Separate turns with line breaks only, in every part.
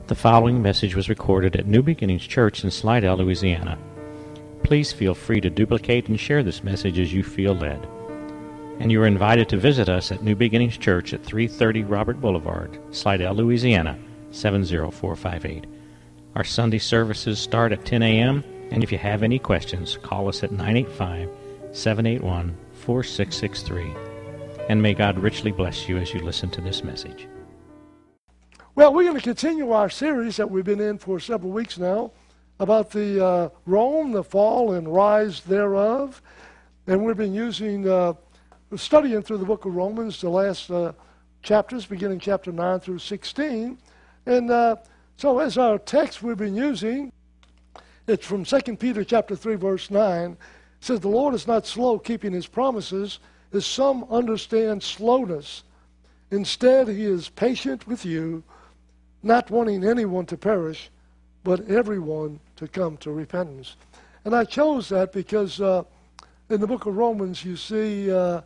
The following message was recorded at New Beginnings Church in Slidell, Louisiana. Please feel free to duplicate and share this message as you feel led. And you are invited to visit us at New Beginnings Church at 330 Robert Boulevard, Slidell, Louisiana, 70458. Our Sunday services start at 10 a.m., and if you have any questions, call us at 985-781-4663. And may God richly bless you as you listen to this message.
Well, we're going to continue our series that we've been in for several weeks now about the Rome, the fall and rise thereof. And we've been studying through the book of Romans, the last chapters, beginning chapter 9 through 16. And so as our text we've been using, it's from 2 Peter chapter 3, verse 9. It says, "The Lord is not slow keeping his promises, as some understand slowness. Instead, he is patient with you, not wanting anyone to perish, but everyone to come to repentance." And I chose that because in the book of Romans, you see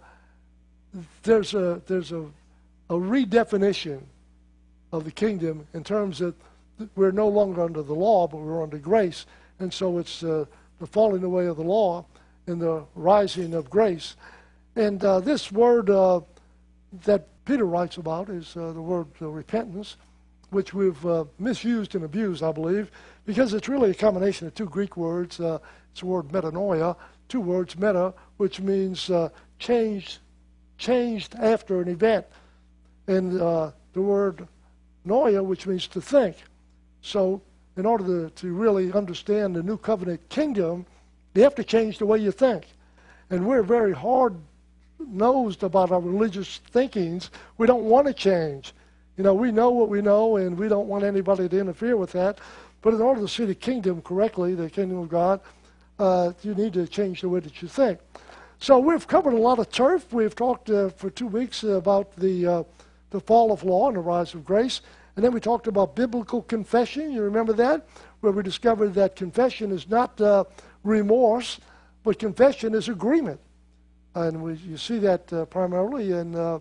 there's a redefinition of the kingdom in terms of we're no longer under the law, but we're under grace. And so it's the falling away of the law and the rising of grace. And this word that Peter writes about is the word repentance, which we've misused and abused, I believe, because it's really a combination of two Greek words. It's the word metanoia, two words, meta, which means changed after an event, and the word noia, which means to think. So in order to really understand the new covenant kingdom, you have to change the way you think. And we're very hard-nosed about our religious thinkings. We don't want to change. You know, we know what we know, and we don't want anybody to interfere with that. But in order to see the kingdom correctly, the kingdom of God, you need to change the way that you think. So we've covered a lot of turf. We've talked for 2 weeks about the fall of law and the rise of grace. And then we talked about biblical confession. You remember that? Where we discovered that confession is not remorse, but confession is agreement. And you see that primarily in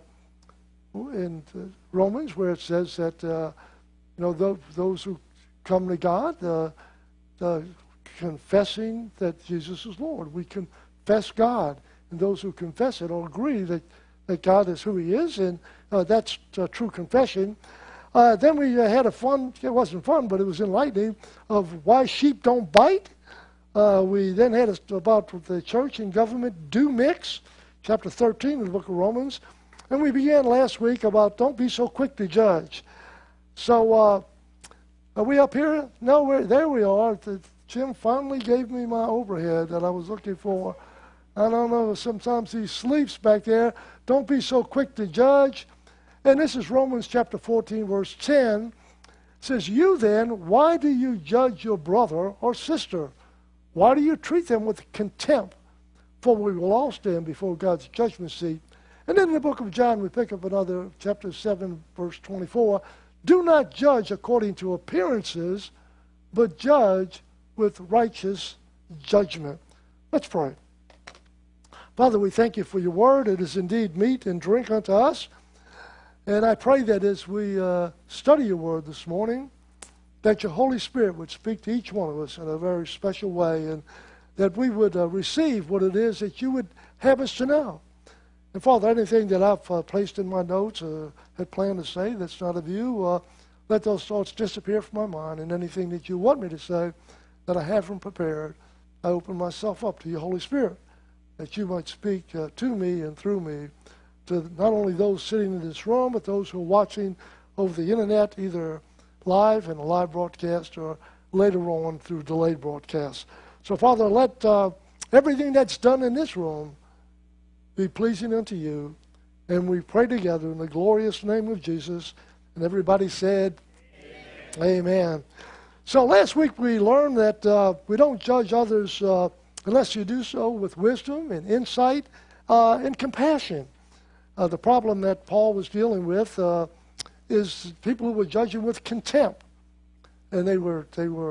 Romans, where it says that those who come to God, confessing that Jesus is Lord. We confess God, and those who confess it all agree that God is who He is, and that's true confession. Then we had it wasn't fun, but it was enlightening, of why sheep don't bite. We then had about the church and government do mix, chapter 13 of the book of Romans. And we began last week about don't be so quick to judge. So are we up here? No, there we are. Jim finally gave me my overhead that I was looking for. I don't know, sometimes he sleeps back there. Don't be so quick to judge. And this is Romans chapter 14, verse 10. It says, "You then, why do you judge your brother or sister? Why do you treat them with contempt? For we will all stand before God's judgment seat." And then in the book of John, we pick up another chapter 7, verse 24. "Do not judge according to appearances, but judge with righteous judgment." Let's pray. Father, we thank you for your word. It is indeed meat and drink unto us. And I pray that as we study your word this morning, that your Holy Spirit would speak to each one of us in a very special way, and that we would receive what it is that you would have us to know. And Father, anything that I've placed in my notes had planned to say that's not of you, let those thoughts disappear from my mind, and anything that you want me to say that I haven't prepared, I open myself up to your Holy Spirit, that you might speak to me and through me, to not only those sitting in this room, but those who are watching over the internet, either live in a live broadcast or later on through delayed broadcasts. So Father, let everything that's done in this room be pleasing unto you. And we pray together in the glorious name of Jesus. And everybody said, Amen. So last week we learned that we don't judge others unless you do so with wisdom and insight and compassion. The problem that Paul was dealing with is people who were judging with contempt. And they were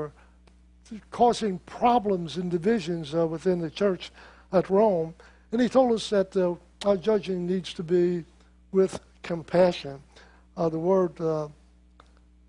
causing problems and divisions within the church at Rome. And he told us that our judging needs to be with compassion. The word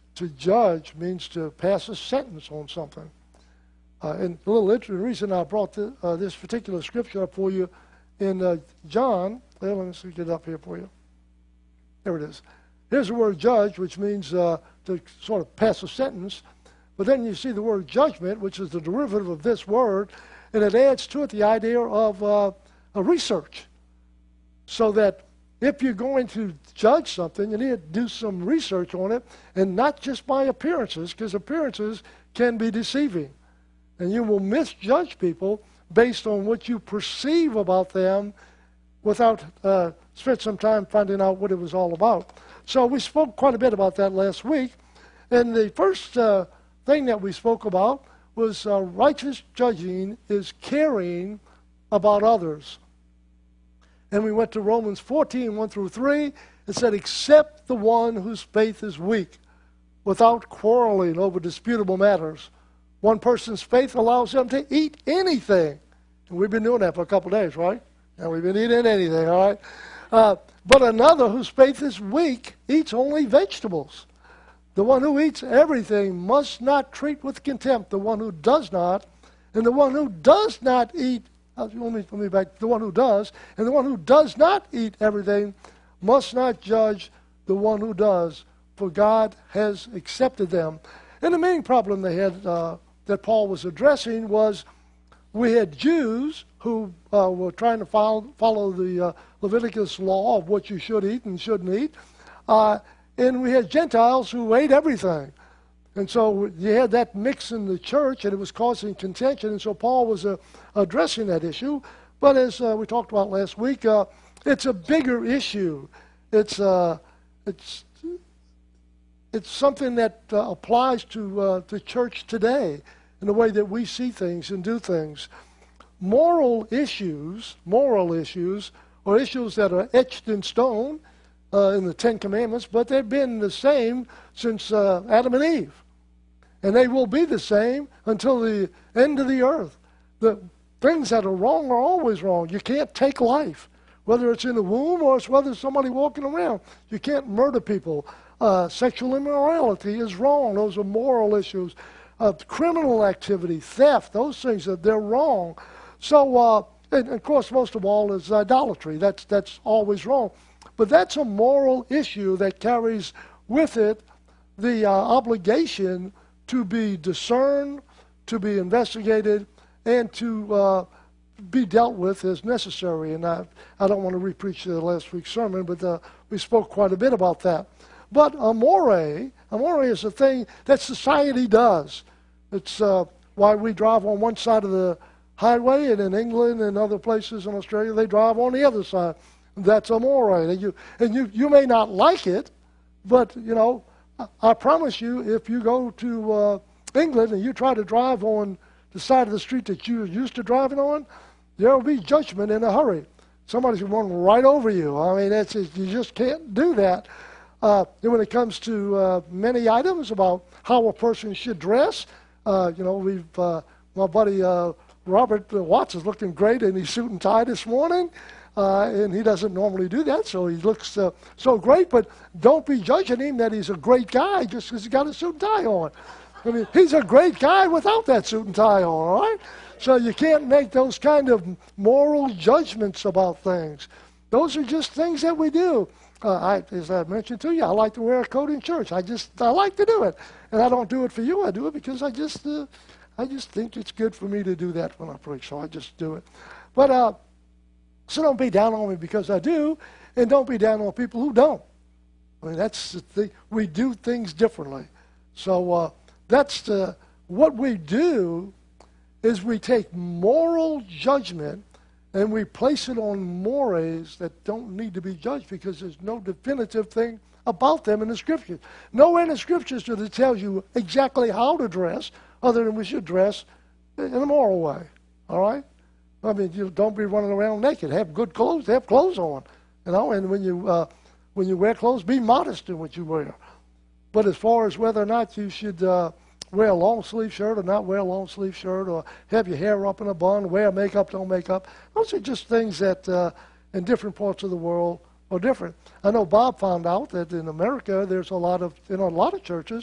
To judge means to pass a sentence on something. And a little interesting reason I brought this particular scripture up for you in John. Well, let me get it up here for you. There it is. Here's the word judge, which means to sort of pass a sentence. But then you see the word judgment, which is the derivative of this word, and it adds to it the idea of a research. So that if you're going to judge something, you need to do some research on it, and not just by appearances, because appearances can be deceiving. And you will misjudge people based on what you perceive about them without spend some time finding out what it was all about. So we spoke quite a bit about that last week. And the first thing that we spoke about was righteous judging is caring about others. And we went to Romans 14, 1 through 3. It said, "Except the one whose faith is weak, without quarreling over disputable matters. One person's faith allows them to eat anything." And we've been doing that for a couple of days, right? And we've been eating anything, all right? But another whose faith is weak eats only vegetables. The one who eats everything must not treat with contempt the one who does not, and the one who does not eat, let me back, the one who does, and the one who does not eat everything must not judge the one who does, for God has accepted them. And the main problem they had that Paul was addressing was we had Jews who were trying to follow the Leviticus law of what you should eat and shouldn't eat. And we had Gentiles who ate everything. And so you had that mix in the church, and it was causing contention. And so Paul was addressing that issue. But as we talked about last week, it's a bigger issue. It's something that applies to the church today in the way that we see things and do things. Moral issues are issues that are etched in stone in the Ten Commandments, but they've been the same since Adam and Eve. And they will be the same until the end of the earth. The things that are wrong are always wrong. You can't take life, whether it's in the womb or it's whether it's somebody walking around. You can't murder people. Sexual immorality is wrong. Those are moral issues. Criminal activity, theft, those things, they're wrong. So, and of course, most of all is idolatry. That's always wrong. But that's a moral issue that carries with it the obligation to be discerned, to be investigated, and to be dealt with as necessary. And I don't want to repreach last week's sermon, but we spoke quite a bit about that. But amore is a thing that society does. It's why we drive on one side of the highway, and in England and other places in Australia, they drive on the other side. That's amore. And you may not like it, but, you know, I promise you, if you go to England and you try to drive on the side of the street that you're used to driving on, there will be judgment in a hurry. Somebody's going to run right over you. I mean, you just can't do that. And when it comes to many items about how a person should dress, you know, my buddy Robert Watts is looking great in his suit and tie this morning. And he doesn't normally do that, so he looks so great. But don't be judging him that he's a great guy just because he's got a suit and tie on. I mean, he's a great guy without that suit and tie on, all right? So you can't make those kind of moral judgments about things. Those are just things that we do. As I mentioned to you, I like to wear a coat in church. I like to do it. And I don't do it for you. I do it because I just think it's good for me to do that when I preach, so I just do it. But so don't be down on me because I do, and don't be down on people who don't. I mean, that's the thing. We do things differently. So that's what we do is we take moral judgment and we place it on mores that don't need to be judged because there's no definitive thing about them in the Scriptures. Nowhere in the Scriptures does it tell you exactly how to dress other than we should dress in a moral way. All right? I mean, you don't be running around naked. Have good clothes. Have clothes on. You know, and when you wear clothes, be modest in what you wear. But as far as whether or not you should wear a long-sleeve shirt or not wear a long-sleeve shirt or have your hair up in a bun, wear makeup, don't make up, those are just things that in different parts of the world are different. I know Bob found out that in America there's in a lot of churches,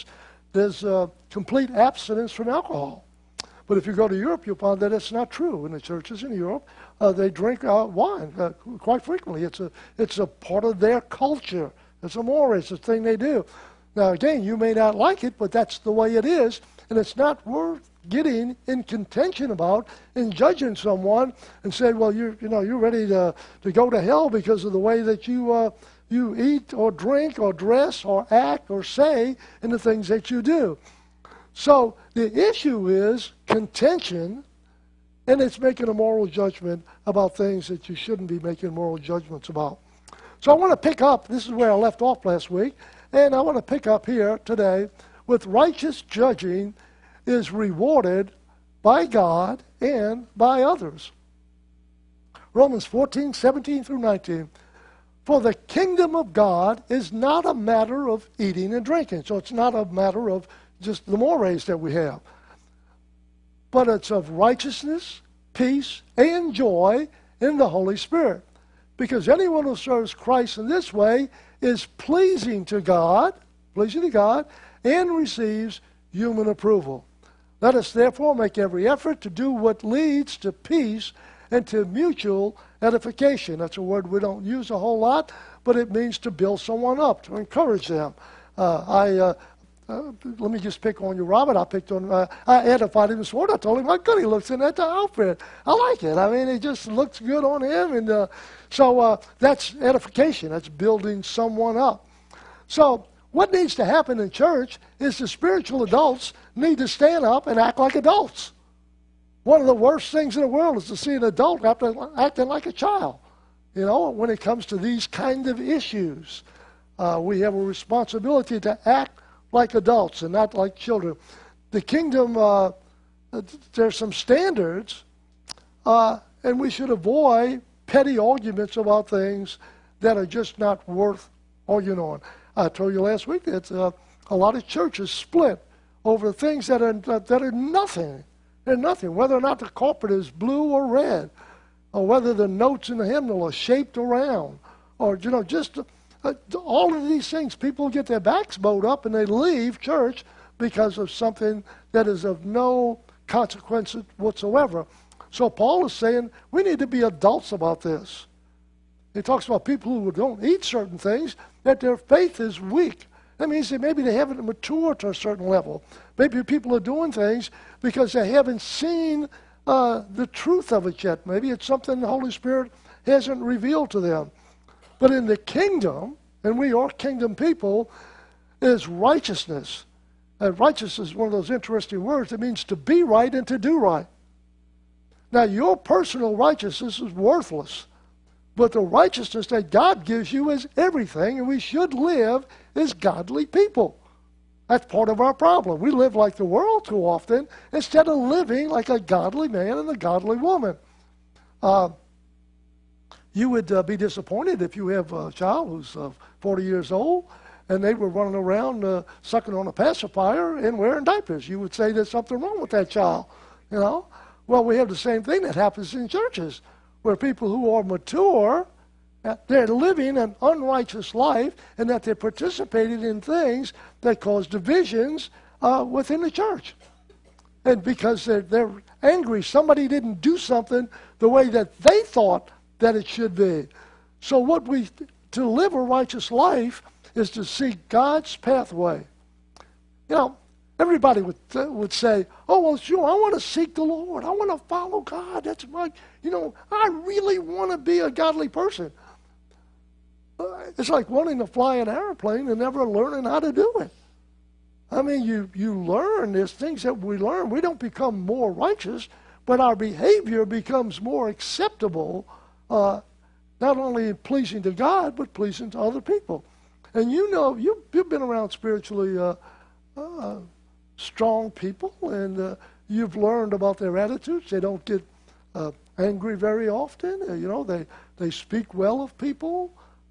there's complete abstinence from alcohol. But if you go to Europe, you'll find that it's not true. In the churches in Europe, they drink wine quite frequently. It's a part of their culture. It's a mores, it's a thing they do. Now, again, you may not like it, but that's the way it is, and it's not worth getting in contention about and judging someone and say, well, you're ready to go to hell because of the way that you eat or drink or dress or act or say and the things that you do. So the issue is contention, and it's making a moral judgment about things that you shouldn't be making moral judgments about. So I want to pick up, this is where I left off last week, and I want to pick up here today with righteous judging is rewarded by God and by others. Romans 14, 17 through 19. For the kingdom of God is not a matter of eating and drinking. So it's not a matter of just the mores that we have. But it's of righteousness, peace, and joy in the Holy Spirit. Because anyone who serves Christ in this way is pleasing to God, and receives human approval. Let us therefore make every effort to do what leads to peace and to mutual edification. That's a word we don't use a whole lot, but it means to build someone up, to encourage them. Let me just pick on you, Robert. I edified him this morning. I told him how good he looks in that outfit. I like it. I mean, it just looks good on him. And so that's edification. That's building someone up. So what needs to happen in church is the spiritual adults need to stand up and act like adults. One of the worst things in the world is to see an adult acting like a child. You know, when it comes to these kind of issues, we have a responsibility to act like adults and not like children. The kingdom, there's some standards, and we should avoid petty arguments about things that are just not worth arguing on. I told you last week that a lot of churches split over things that are nothing. They're nothing, whether or not the carpet is blue or red, or whether the notes in the hymnal are shaped around, or just all of these things. People get their backs bowed up and they leave church because of something that is of no consequence whatsoever. So Paul is saying we need to be adults about this. He talks about people who don't eat certain things, that their faith is weak. That means that maybe they haven't matured to a certain level. Maybe people are doing things because they haven't seen the truth of it yet. Maybe it's something the Holy Spirit hasn't revealed to them. But in the kingdom, and we are kingdom people, is righteousness. And righteousness is one of those interesting words. It means to be right and to do right. Now, your personal righteousness is worthless. But the righteousness that God gives you is everything, and we should live as godly people. That's part of our problem. We live like the world too often instead of living like a godly man and a godly woman. You would be disappointed if you have a child who's 40 years old and they were running around sucking on a pacifier and wearing diapers. You would say there's something wrong with that child, you know. Well, we have the same thing that happens in churches, where people who are mature, they're living an unrighteous life, and that they're participating in things that cause divisions within the church. And because they're angry, somebody didn't do something the way that they thought that it should be. So to live a righteous life is to seek God's pathway. You know, everybody would say, oh, well, sure, I want to seek the Lord. I want to follow God. That's I really want to be a godly person. It's like wanting to fly an airplane and never learning how to do it. I mean, you learn. There's things that we learn. We don't become more righteous, but our behavior becomes more acceptable, not only pleasing to God, but pleasing to other people. And you've been around spiritually strong people, and you've learned about their attitudes. They don't get angry very often. They speak well of people.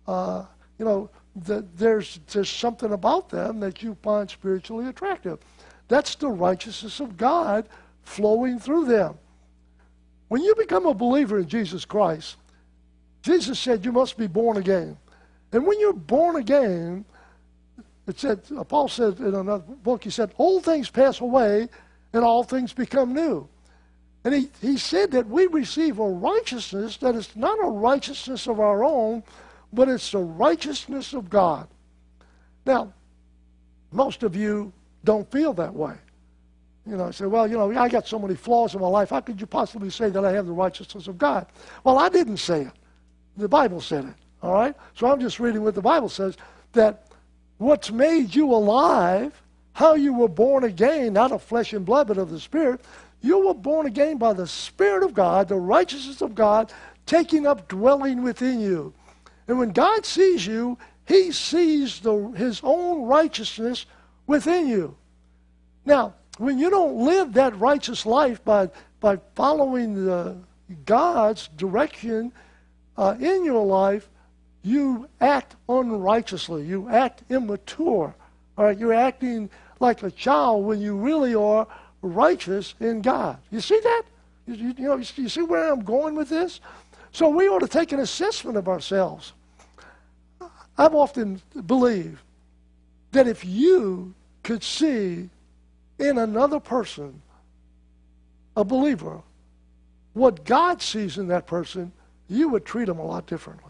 There's something about them that you find spiritually attractive. That's the righteousness of God flowing through them. When you become a believer in Jesus Christ, Jesus said you must be born again. And when you're born again, It said, Paul said in another book, he said, old things pass away and all things become new. And he said that we receive a righteousness that is not a righteousness of our own, but it's the righteousness of God. Now, most of you don't feel that way. You know, say, well, you know, I got so many flaws in my life. How could you possibly say that I have the righteousness of God? Well, I didn't say it. The Bible said it, all right? So I'm just reading what the Bible says, that what's made you alive, how you were born again, not of flesh and blood, but of the Spirit, you were born again by the Spirit of God, the righteousness of God, taking up dwelling within you. And when God sees you, he sees his own righteousness within you. Now, when you don't live that righteous life by following God's direction in your life, you act unrighteously. You act immature. All right, you're acting like a child when you really are righteous in God. You see that? You see where I'm going with this? So we ought to take an assessment of ourselves. I've often believed that if you could see in another person, a believer, what God sees in that person, you would treat them a lot differently.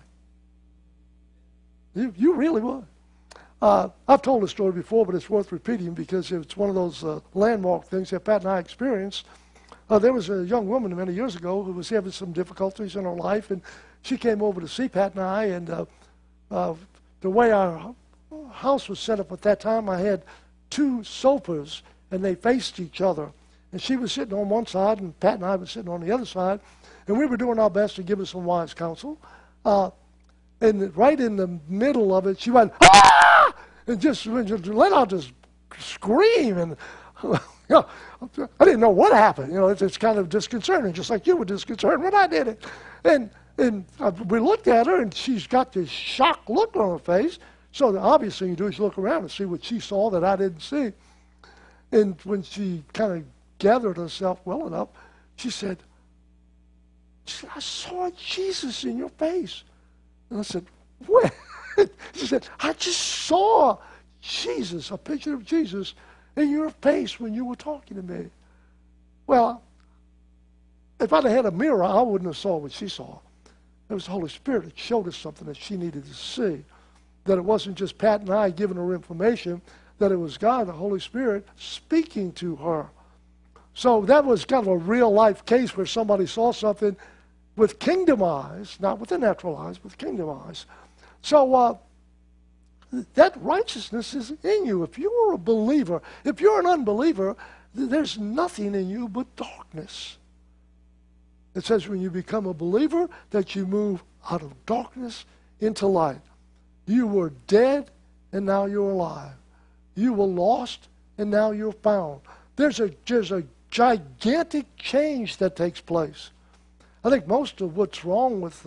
You really would. I've told this story before, but it's worth repeating because it's one of those landmark things that Pat and I experienced. There was a young woman many years ago who was having some difficulties in her life, and she came over to see Pat and I, and the way our house was set up at that time, I had two sofas, and they faced each other. And she was sitting on one side, and Pat and I were sitting on the other side, and we were doing our best to give her some wise counsel. And right in the middle of it, she went, ah! And just let out this scream. And you know, I didn't know what happened. You know, it's kind of disconcerting, just like you were disconcerted when I did it. And we looked at her, and she's got this shocked look on her face. So the obvious thing you do is look around and see what she saw that I didn't see. And when she kind of gathered herself well enough, she said, I saw Jesus in your face. And I said, what? She said, I just saw Jesus, a picture of Jesus, in your face when you were talking to me. Well, if I'd have had a mirror, I wouldn't have saw what she saw. It was the Holy Spirit that showed us something that she needed to see. That it wasn't just Pat and I giving her information, that it was God, the Holy Spirit, speaking to her. So that was kind of a real-life case where somebody saw something with kingdom eyes, not with the natural eyes, with kingdom eyes. So that righteousness is in you. If you are a believer, if you're an unbeliever, there's nothing in you but darkness. It says when you become a believer that you move out of darkness into light. You were dead, and now you're alive. You were lost, and now you're found. There's a gigantic change that takes place. I think most of what's wrong with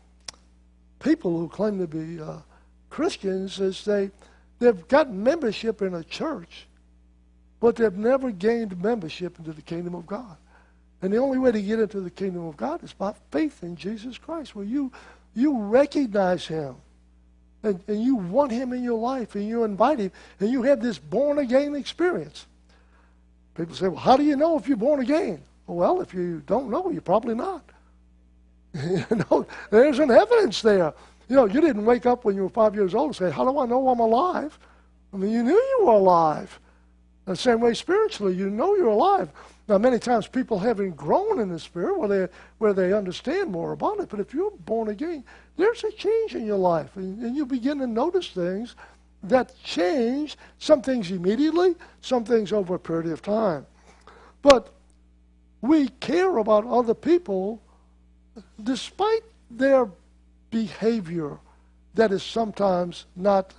people who claim to be Christians is they've got membership in a church, but they've never gained membership into the kingdom of God. And the only way to get into the kingdom of God is by faith in Jesus Christ, where you recognize him. And you want him in your life, and you invite him, and you have this born-again experience. People say, well, how do you know if you're born again? Well, if you don't know, you're probably not. You know, there's an evidence there. You know, you didn't wake up when you were 5 years old and say, how do I know I'm alive? I mean, you knew you were alive. The same way spiritually, you know you're alive. Now, many times people haven't grown in the Spirit where they understand more about it. But if you're born again, there's a change in your life. And you begin to notice things that change, some things immediately, some things over a period of time. But we care about other people despite their behavior that is sometimes not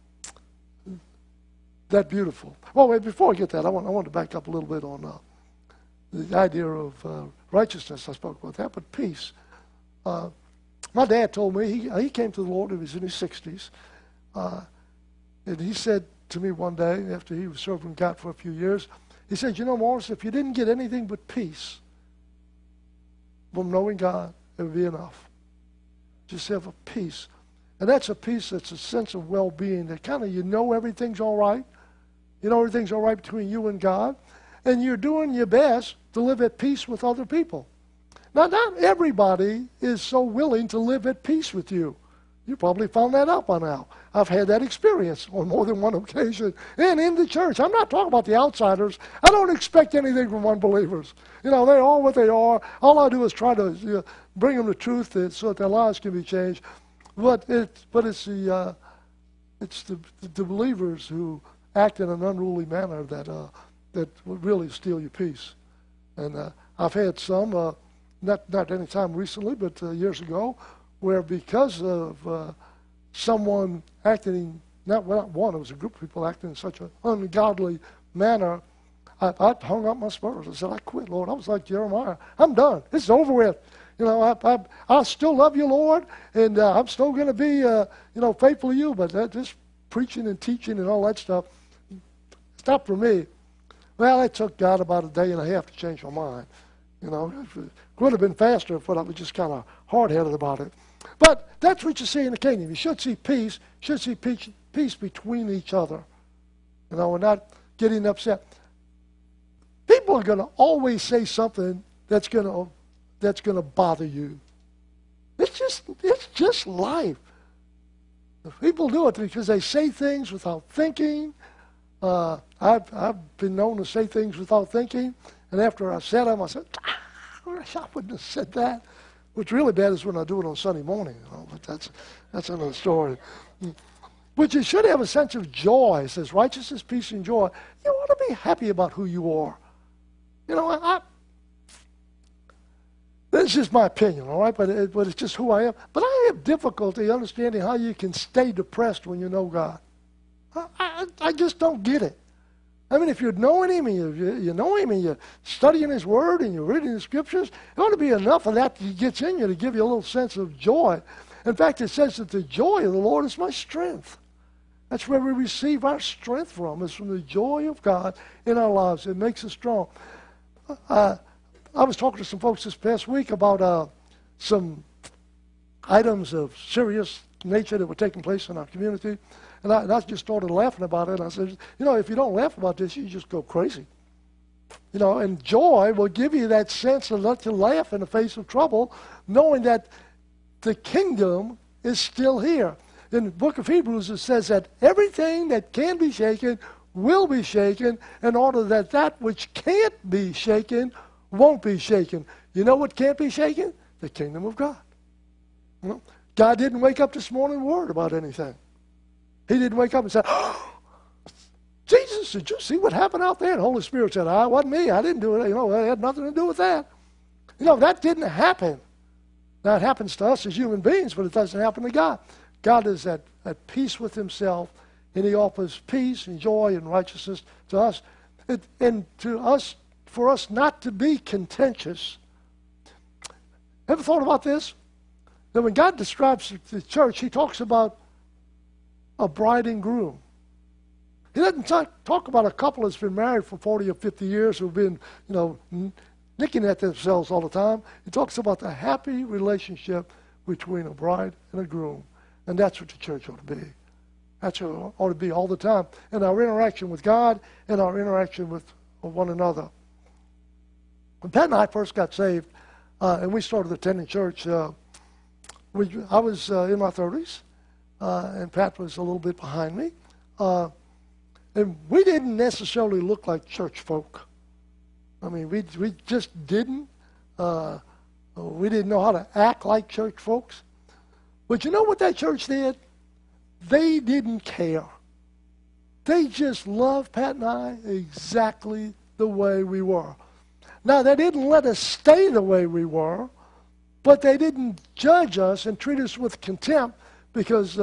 that beautiful. Well, wait, before I get that, I want to back up a little bit on the idea of righteousness. I spoke about that, but peace. My dad told me, he came to the Lord, he was in his 60s, and he said to me one day, after he was serving God for a few years, he said, you know, Morris, if you didn't get anything but peace from knowing God, it would be enough. Just have a peace. And that's a peace that's a sense of well-being, that kind of you know everything's all right. You know everything's all right between you and God. And you're doing your best to live at peace with other people. Now, not everybody is so willing to live at peace with you. You probably found that out by now. I've had that experience on more than one occasion. And in the church, I'm not talking about the outsiders. I don't expect anything from unbelievers. You know, they're all what they are. All I do is try to bring them the truth so that their lives can be changed. But it's the believers who act in an unruly manner that will really steal your peace. And I've had some, not any time recently, but years ago, where because of someone acting, not one, it was a group of people acting in such an ungodly manner, I hung up my spurs. I said, I quit, Lord. I was like Jeremiah. I'm done. It's over with. You know, I still love you, Lord, and I'm still going to be, faithful to you, but this preaching and teaching and all that stuff, it's not for me. Well, it took God about a day and a half to change my mind. You know, it would have been faster if I was just kind of hard-headed about it. But that's what you see in the kingdom. You should see peace. You should see peace between each other. You know, and not getting upset. People are going to always say something that's going to bother you. It's just life. People do it because they say things without thinking. I've been known to say things without thinking, and after I said them, I said, I wouldn't have said that. What's really bad is when I do it on Sunday morning, but that's another story. But you should have a sense of joy. It says righteousness, peace, and joy. You ought to be happy about who you are. You know, this is just my opinion, all right? But it's just who I am. But I have difficulty understanding how you can stay depressed when you know God. I just don't get it. I mean, if you're knowing Him and you know Him and you're studying His Word and you're reading the Scriptures, it ought to be enough of that gets in you to give you a little sense of joy. In fact, it says that the joy of the Lord is my strength. That's where we receive our strength from, is from the joy of God in our lives. It makes us strong. I was talking to some folks this past week about some items of serious nature that were taking place in our community. And I just started laughing about it. And I said, if you don't laugh about this, you just go crazy. And joy will give you that sense of let you laugh in the face of trouble, knowing that the kingdom is still here. In the book of Hebrews, it says that everything that can be shaken will be shaken in order that that which can't be shaken won't be shaken. You know what can't be shaken? The kingdom of God. God didn't wake up this morning and worried about anything. He didn't wake up and say, oh, Jesus, did you see what happened out there? And the Holy Spirit said, it wasn't me. I didn't do it. It had nothing to do with that. That didn't happen. Now, it happens to us as human beings, but it doesn't happen to God. God is at peace with Himself, and He offers peace and joy and righteousness to us. And for us not to be contentious. Ever thought about this? That when God describes the church, He talks about a bride and groom. He doesn't talk about a couple that's been married for 40 or 50 years who've been, nicking at themselves all the time. He talks about the happy relationship between a bride and a groom. And that's what the church ought to be. That's what it ought to be all the time. In our interaction with God and our interaction with one another. When Pat and I first got saved, and we started attending church, I was in my 30s. And Pat was a little bit behind me. And we didn't necessarily look like church folk. I mean, we just didn't. We didn't know how to act like church folks. But you know what that church did? They didn't care. They just loved Pat and I exactly the way we were. Now, they didn't let us stay the way we were, but they didn't judge us and treat us with contempt because,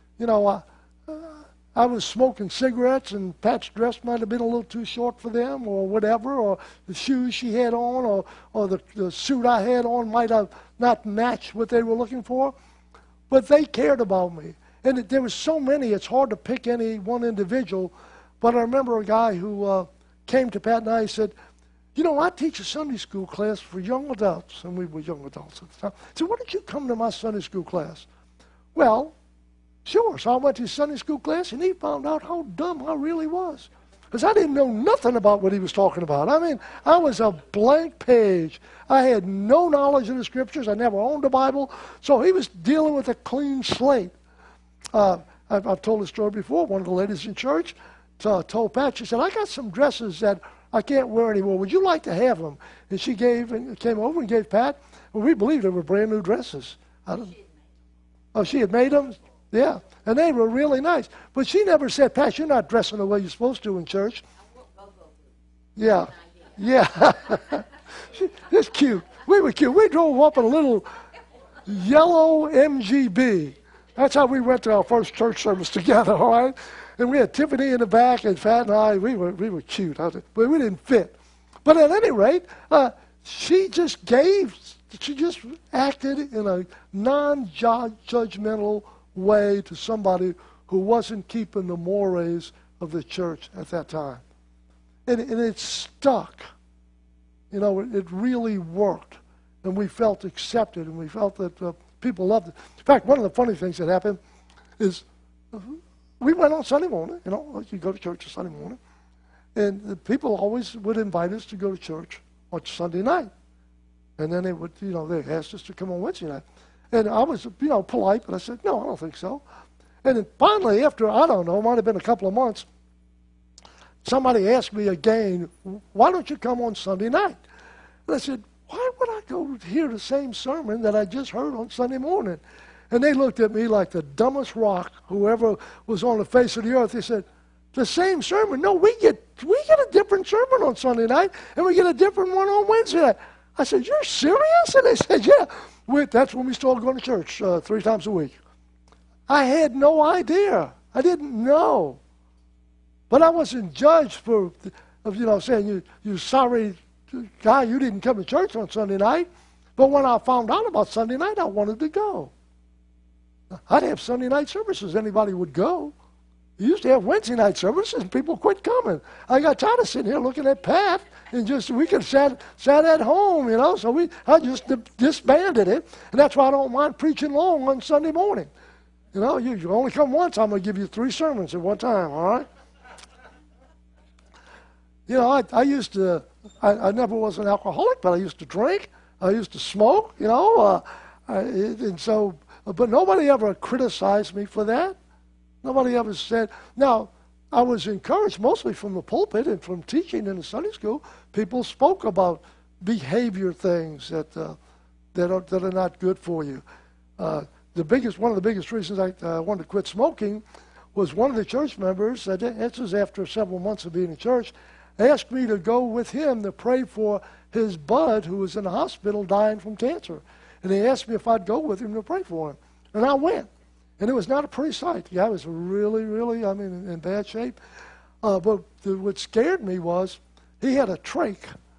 I was smoking cigarettes and Pat's dress might have been a little too short for them or whatever, or the shoes she had on or the suit I had on might have not matched what they were looking for. But they cared about me. And there were so many, it's hard to pick any one individual. But I remember a guy who came to Pat and I and said, I teach a Sunday school class for young adults. And we were young adults at the time. I said, why don't you come to my Sunday school class? Well, Sure. So I went to his Sunday school class, and he found out how dumb I really was. Because I didn't know nothing about what he was talking about. I mean, I was a blank page. I had no knowledge of the Scriptures. I never owned a Bible. So he was dealing with a clean slate. I've told the story before. One of the ladies in church told Pat, she said, I got some dresses that I can't wear anymore. Would you like to have them? And she came over and gave Pat. Well, we believed they were brand new dresses. She had made them? Yeah. And they were really nice. But she never said, Pat, you're not dressing the way you're supposed to in church. Yeah. Yeah. It's cute. We were cute. We drove up in a little yellow MGB. That's how we went to our first church service together, all right? And we had Tiffany in the back, and Pat and I, we were cute, but we didn't fit. But at any rate, she just acted in a non-judgmental way to somebody who wasn't keeping the mores of the church at that time. And it stuck. You know, it really worked. And we felt accepted, and we felt that people loved it. In fact, one of the funny things that happened is we went on Sunday morning. You know, you go to church on Sunday morning. And the people always would invite us to go to church on Sunday night. And then they would, they asked us to come on Wednesday night. And I was, polite, but I said, no, I don't think so. And then finally, after, I don't know, it might have been a couple of months, somebody asked me again, why don't you come on Sunday night? And I said, why would I go hear the same sermon that I just heard on Sunday morning? And they looked at me like the dumbest rock, whoever was on the face of the earth. They said, the same sermon? No, we get a different sermon on Sunday night, and we get a different one on Wednesday night. I said, you're serious? And they said, yeah. That's when we started going to church 3 times a week. I had no idea. I didn't know. But I wasn't judged for saying, you're sorry, guy, you didn't come to church on Sunday night. But when I found out about Sunday night, I wanted to go. I'd have Sunday night services. Anybody would go. You used to have Wednesday night services, and people quit coming. I got tired of sitting here looking at Pat, and we could have sat at home, So I just disbanded it, and that's why I don't mind preaching long on Sunday morning. You only come once, I'm going to give you 3 sermons at one time, all right? I used to, I never was an alcoholic, but I used to drink. I used to smoke, but nobody ever criticized me for that. Nobody ever said. Now, I was encouraged mostly from the pulpit and from teaching in the Sunday school. People spoke about behavior things that are not good for you. One of the biggest reasons I wanted to quit smoking was one of the church members. This was after several months of being in church. Asked me to go with him to pray for his bud, who was in the hospital dying from cancer. And he asked me if I'd go with him to pray for him, and I went. And it was not a pretty sight. The guy was really, really, in bad shape. But what scared me was he had a trach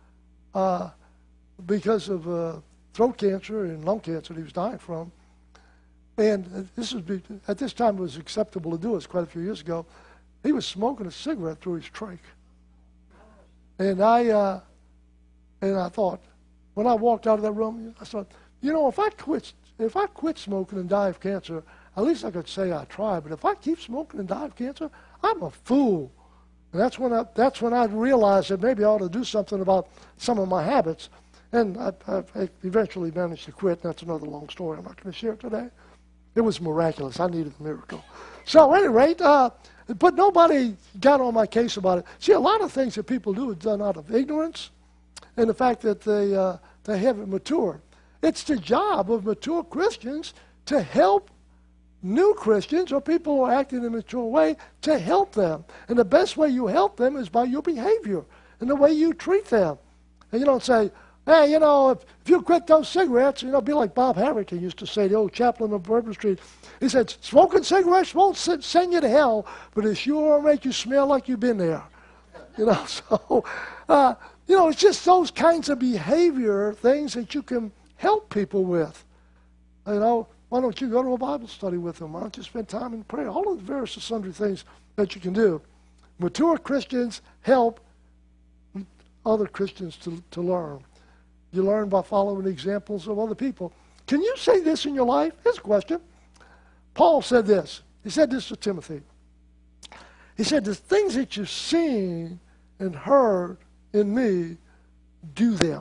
because of throat cancer and lung cancer that he was dying from. And at this time it was acceptable to do. It was quite a few years ago. He was smoking a cigarette through his trach. And I thought, when I walked out of that room, I thought, if I quit smoking and die of cancer, at least I could say I tried. But if I keep smoking and die of cancer, I'm a fool. And that's when I realized that maybe I ought to do something about some of my habits. And I eventually managed to quit. That's another long story. I'm not going to share it today. It was miraculous. I needed a miracle. So at any rate, but nobody got on my case about it. See, a lot of things that people do are done out of ignorance and the fact that they haven't matured. It's the job of mature Christians to help new Christians or people who are acting in a mature way, to help them. And the best way you help them is by your behavior and the way you treat them. And you don't say, hey, if you quit those cigarettes, be like Bob Harrington used to say, the old chaplain of Bourbon Street. He said, smoking cigarettes won't send you to hell, but it sure will make you smell like you've been there. So, it's just those kinds of behavior things that you can help people with. Why don't you go to a Bible study with them? Why don't you spend time in prayer? All of the various and sundry things that you can do. Mature Christians help other Christians to learn. You learn by following examples of other people. Can you say this in your life? Here's a question. Paul said this He said this to Timothy. He said, the things that you've seen and heard in me, do them.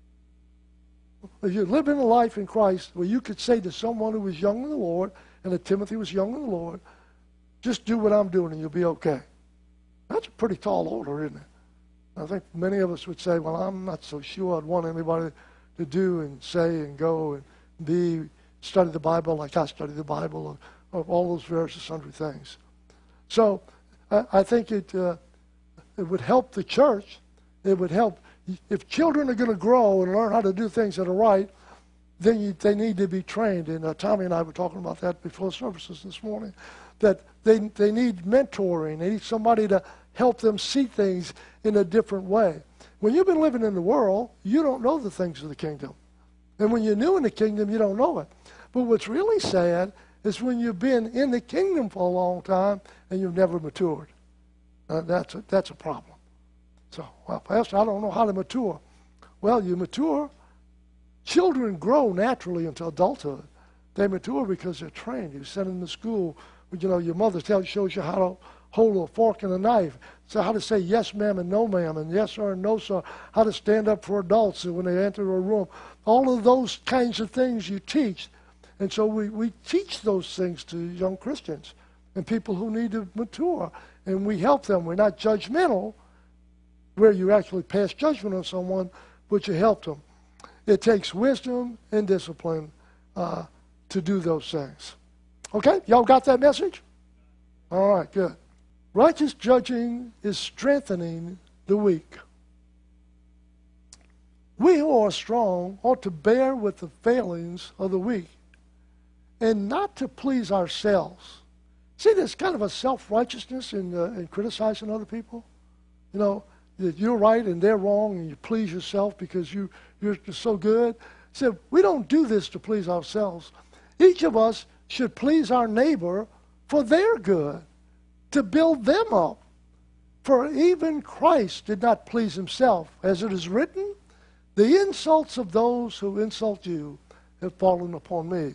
If you're living a life in Christ where you could say to someone who was young in the Lord, and that Timothy was young in the Lord, just do what I'm doing and you'll be okay. That's a pretty tall order, isn't it? I think many of us would say, well, I'm not so sure I'd want anybody to do and say and go and study the Bible like I study the Bible, or all those various sundry things. So I think it would help the church. It would help. If children are going to grow and learn how to do things that are right, then they need to be trained. And Tommy and I were talking about that before services this morning, that they need mentoring. They need somebody to help them see things in a different way. When you've been living in the world, you don't know the things of the kingdom. And when you're new in the kingdom, you don't know it. But what's really sad is when you've been in the kingdom for a long time and you've never matured. That's a problem. So, well, Pastor, I don't know how to mature. Well, you mature. Children grow naturally into adulthood. They mature because they're trained. You send them to school. You know, your mother shows you how to hold a fork and a knife. So how to say yes, ma'am, and no, ma'am, and yes, sir, and no, sir. How to stand up for adults when they enter a room. All of those kinds of things you teach. And so we teach those things to young Christians and people who need to mature. And we help them. We're not judgmental, where you actually pass judgment on someone, but you help them. It takes wisdom and discipline to do those things. Okay? Y'all got that message? All right, good. Righteous judging is strengthening the weak. We who are strong ought to bear with the failings of the weak and not to please ourselves. See, there's kind of a self-righteousness in criticizing other people. You know, that you're right and they're wrong and you please yourself because you're so good. So we don't do this to please ourselves. Each of us should please our neighbor for their good, to build them up. For even Christ did not please himself. As it is written, the insults of those who insult you have fallen upon me.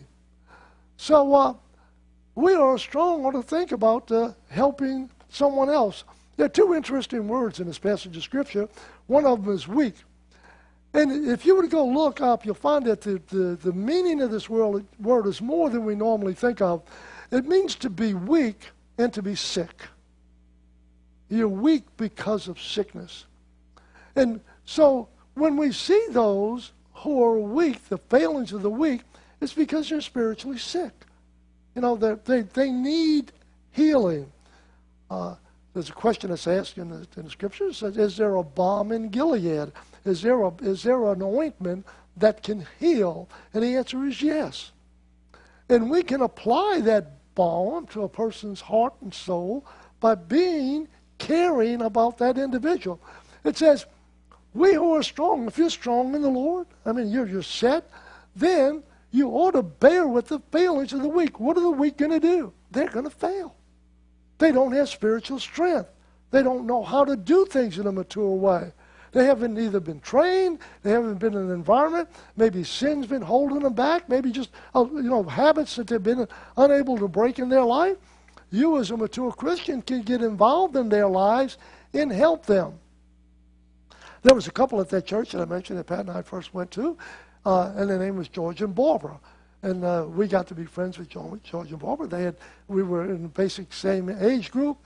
So we are strong to think about helping someone else. There are two interesting words in this passage of Scripture. One of them is weak. And if you were to go look up, you'll find that the meaning of this word is more than we normally think of. It means to be weak and to be sick. You're weak because of sickness. And so when we see those who are weak, the failings of the weak, it's because they're spiritually sick. You know, they need healing. There's a question that's asked in the Scriptures. Is there a balm in Gilead? Is there an ointment that can heal? And the answer is yes. And we can apply that balm to a person's heart and soul by caring about that individual. It says, we who are strong, if you're strong in the Lord, I mean, you're set, then you ought to bear with the failings of the weak. What are the weak going to do? They're going to fail. They don't have spiritual strength. They don't know how to do things in a mature way. They haven't either been trained, they haven't been in an environment, maybe sin's been holding them back, maybe just habits that they've been unable to break in their life. You as a mature Christian can get involved in their lives and help them. There was a couple at that church that I mentioned that Pat and I first went to, and their name was George and Barbara. And we got to be friends with George and Barbara. We were in the basic same age group.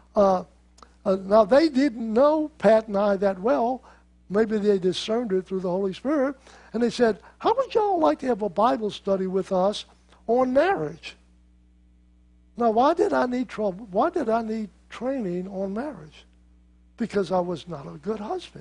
Now, they didn't know Pat and I that well. Maybe they discerned it through the Holy Spirit. And they said, how would y'all like to have a Bible study with us on marriage? Now, why did I need trouble? Why did I need training on marriage? Because I was not a good husband.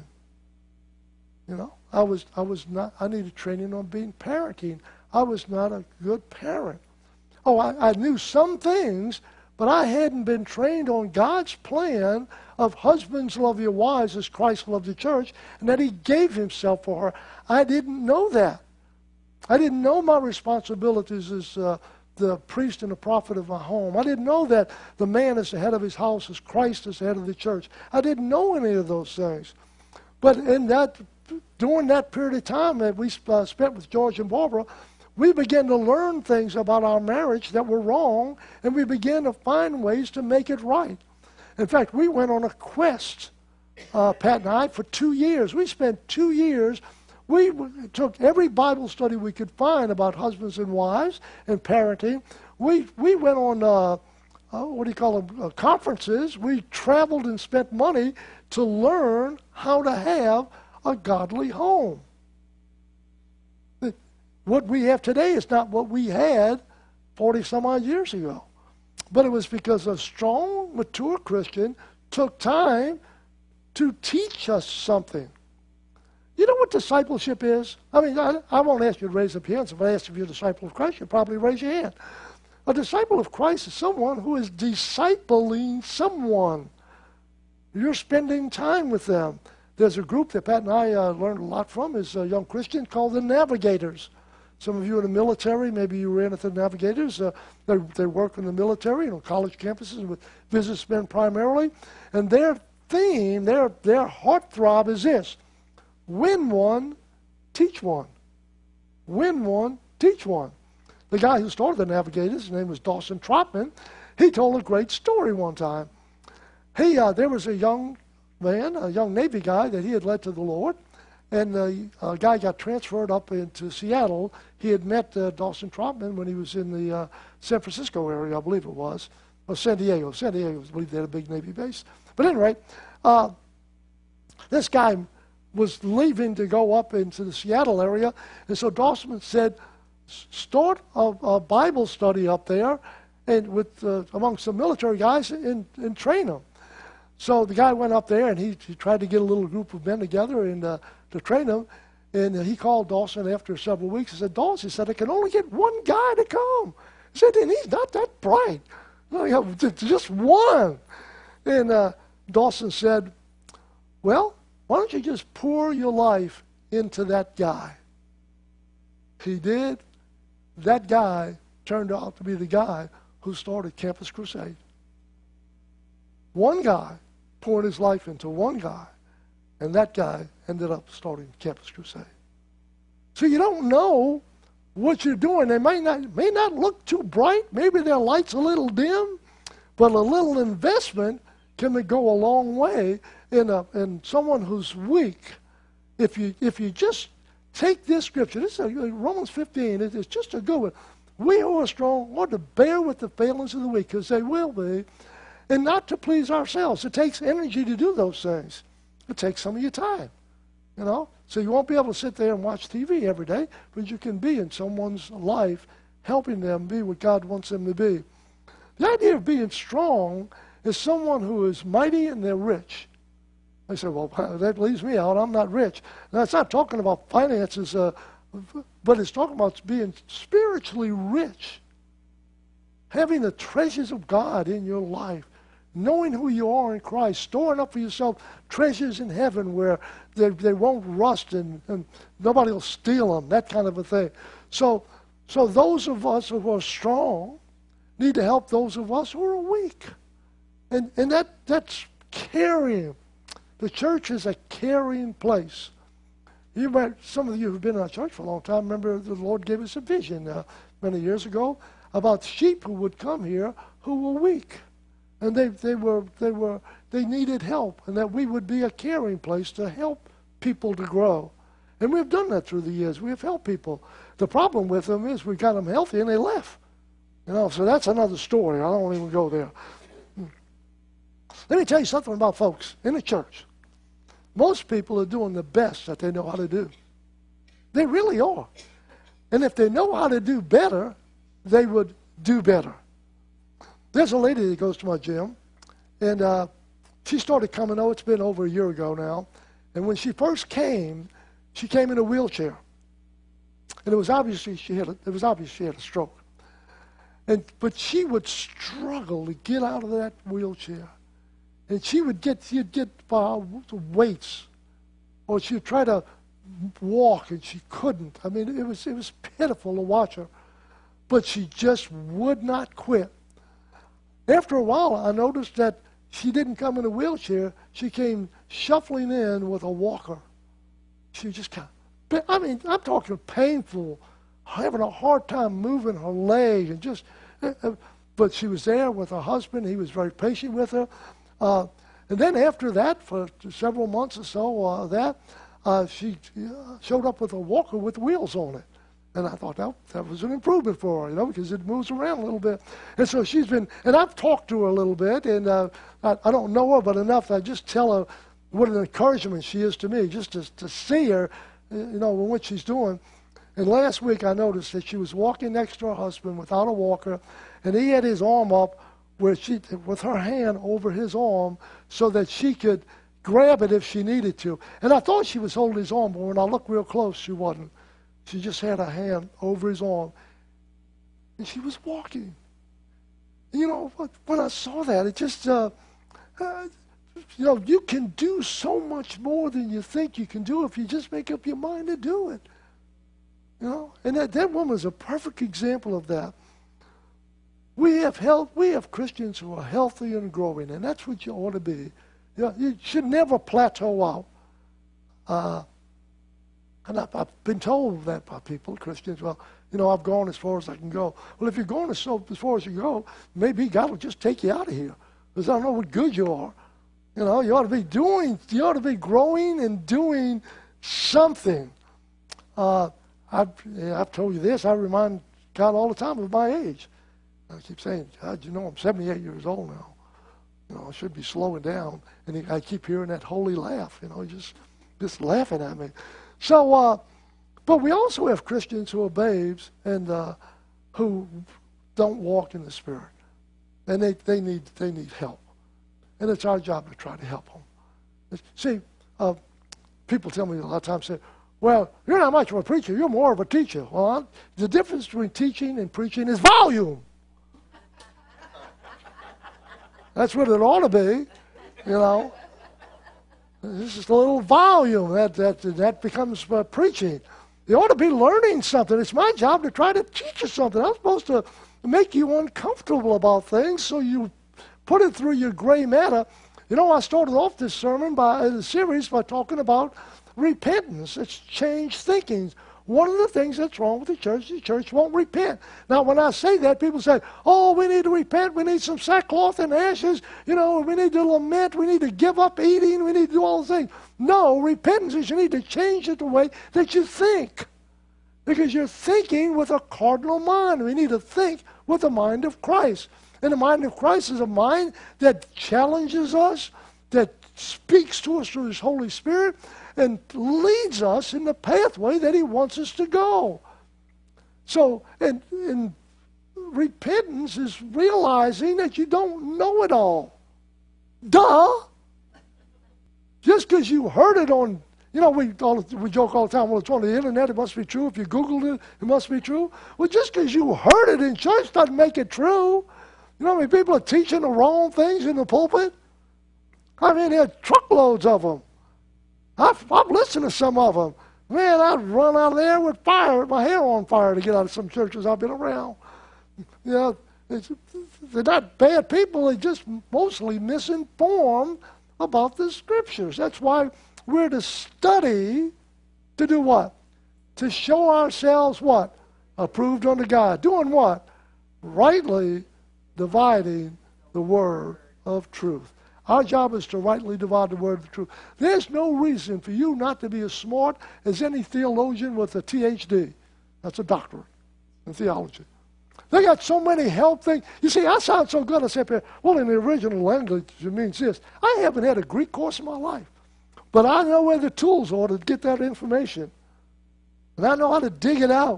You know, I needed training on parenting. I was not a good parent. Oh, I knew some things, but I hadn't been trained on God's plan of husbands love your wives as Christ loved the church, and that he gave himself for her. I didn't know that. I didn't know my responsibilities as the priest and the prophet of my home. I didn't know that the man is the head of his house as Christ is the head of the church. I didn't know any of those things. But during that period of time that we spent with George and Barbara, we began to learn things about our marriage that were wrong, and we began to find ways to make it right. In fact, we went on a quest, Pat and I, for 2 years. We spent 2 years. We took every Bible study we could find about husbands and wives and parenting. We went on, conferences. We traveled and spent money to learn how to have a godly home. What we have today is not what we had 40-some-odd years ago. But it was because a strong, mature Christian took time to teach us something. You know what discipleship is? I mean, I won't ask you to raise up your hands. If I ask if you're a disciple of Christ, you'll probably raise your hand. A disciple of Christ is someone who is discipling someone. You're spending time with them. There's a group that Pat and I learned a lot from, is a young Christian called the Navigators. Some of you in the military, maybe you were in at the Navigators. They work in the military, college campuses with businessmen primarily. And their theme, their heartthrob is this: win one, teach one. Win one, teach one. The guy who started the Navigators, his name was Dawson Trotman, he told a great story one time. There was a young man, a young Navy guy that he had led to the Lord, and a guy got transferred up into Seattle. He had met Dawson Trotman when he was in the San Francisco area, I believe it was, or San Diego. San Diego, I believe they had a big Navy base. But anyway, this guy was leaving to go up into the Seattle area, and so Dawson said, start a Bible study up there and with among some military guys and train them. So the guy went up there and he tried to get a little group of men together and to train them. And he called Dawson after several weeks and said, Dawson, he said, I can only get one guy to come. He said, and he's not that bright. Just one. And Dawson said, well, why don't you just pour your life into that guy? He did. That guy turned out to be the guy who started Campus Crusade. One guy poured his life into one guy, and that guy ended up starting Campus Crusade. So you don't know what you're doing. They may not look too bright. Maybe their light's a little dim, but a little investment can go a long way in someone who's weak. If you just take this scripture, this is Romans 15, it's just a good one. We who are strong ought to bear with the failings of the weak, because they will be, and not to please ourselves. It takes energy to do those things. It takes some of your time, So you won't be able to sit there and watch TV every day, but you can be in someone's life, helping them be what God wants them to be. The idea of being strong is someone who is mighty and they're rich. I said, well, that leaves me out. I'm not rich. Now, it's not talking about finances, but it's talking about being spiritually rich, having the treasures of God in your life, knowing who you are in Christ, storing up for yourself treasures in heaven where they won't rust and nobody will steal them, that kind of a thing. So those of us who are strong need to help those of us who are weak. And that's caring. The church is a caring place. Some of you who've been in our church for a long time remember the Lord gave us a vision many years ago about sheep who would come here who were weak, and they needed help, and that we would be a caring place to help people to grow. And we've done that through the years. We have helped people. The problem with them is we got them healthy and they left. So that's another story. I don't even go there. Let me tell you something about folks in the church. Most people are doing the best that they know how to do. They really are. And if they know how to do better, they would do better. There's a lady that goes to my gym, and she started coming, it's been over a year ago now. And when she first came, she came in a wheelchair. And it was obvious she had a stroke. But she would struggle to get out of that wheelchair. And she'd get weights, or she'd try to walk, and she couldn't. I mean, it was pitiful to watch her. But she just would not quit. After a while, I noticed that she didn't come in a wheelchair. She came shuffling in with a walker. She just I'm talking painful having a hard time moving her leg, and just, but she was there with her husband. He was very patient with her. And then after that, for several months or so, she showed up with a walker with wheels on it. And I thought that was an improvement for her, because it moves around a little bit. And so she's been, and I've talked to her a little bit, and I don't know her, but enough I just tell her what an encouragement she is to me, just to see her, what she's doing. And last week I noticed that she was walking next to her husband without a walker, and he had his arm up with her hand over his arm so that she could grab it if she needed to. And I thought she was holding his arm, but when I looked real close, she wasn't. She just had her hand over his arm, and she was walking. When I saw that, it just, you can do so much more than you think you can do if you just make up your mind to do it. And that woman is a perfect example of that. We have Christians who are healthy and growing, and that's what you ought to be. You should never plateau out. And I've been told that by people, Christians, I've gone as far as I can go. Well, if you're going as far as you go, maybe God will just take you out of here, because I don't know what good you are. You ought to be growing and doing something. I've told you this. I remind God all the time of my age. I keep saying, God, I'm 78 years old now. I should be slowing down. And I keep hearing that holy laugh, just laughing at me. So, but we also have Christians who are babes and who don't walk in the Spirit. And they need help. And it's our job to try to help them. See, people tell me a lot of times, say, well, you're not much of a preacher, you're more of a teacher. Well, the difference between teaching and preaching is volume. That's what it ought to be, This is a little volume that becomes preaching. You ought to be learning something. It's my job to try to teach you something. I'm supposed to make you uncomfortable about things so you put it through your gray matter. I started off this sermon the series by talking about repentance. It's changed thinking. One of the things that's wrong with the church won't repent. Now, when I say that, people say, oh, we need to repent. We need some sackcloth and ashes. We need to lament. We need to give up eating. We need to do all the things. No, repentance is you need to change it the way that you think. Because you're thinking with a cardinal mind. We need to think with the mind of Christ. And the mind of Christ is a mind that challenges us, that speaks to us through His Holy Spirit, and leads us in the pathway that He wants us to go. So, and repentance is realizing that you don't know it all. Duh! Just because you heard it on, we joke all the time, well, it's on the internet, it must be true. If you Googled it, it must be true. Well, just because you heard it in church doesn't make it true. How many people are teaching the wrong things in the pulpit? There are truckloads of them. I've listened to some of them. Man, I'd run out of there with my hair on fire to get out of some churches I've been around. They're not bad people. They're just mostly misinformed about the Scriptures. That's why we're to study to do what? To show ourselves what? Approved unto God. Doing what? Rightly dividing the word of truth. Our job is to rightly divide the word of the truth. There's no reason for you not to be as smart as any theologian with a THD. That's a doctorate in theology. They got so many help things. You see, I sound so good. I say, well, in the original language, it means this. I haven't had a Greek course in my life. But I know where the tools are to get that information. And I know how to dig it out.